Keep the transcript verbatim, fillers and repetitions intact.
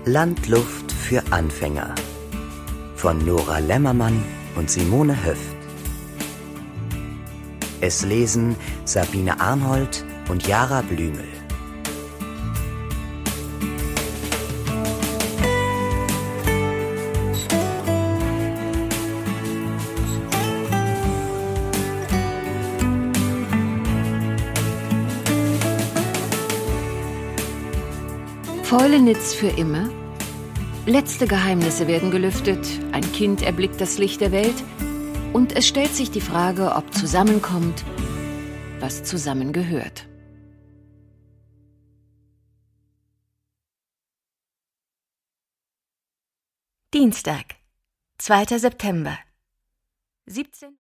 Landluft für Anfänger von Nora Lämmermann und Simone Höft. Es lesen Sabine Arnhold und Jara Blümel. Fäulenitz für immer? Letzte Geheimnisse werden gelüftet, ein Kind erblickt das Licht der Welt und es stellt sich die Frage, ob zusammenkommt, was zusammengehört. Dienstag, zweiter September, siebzehn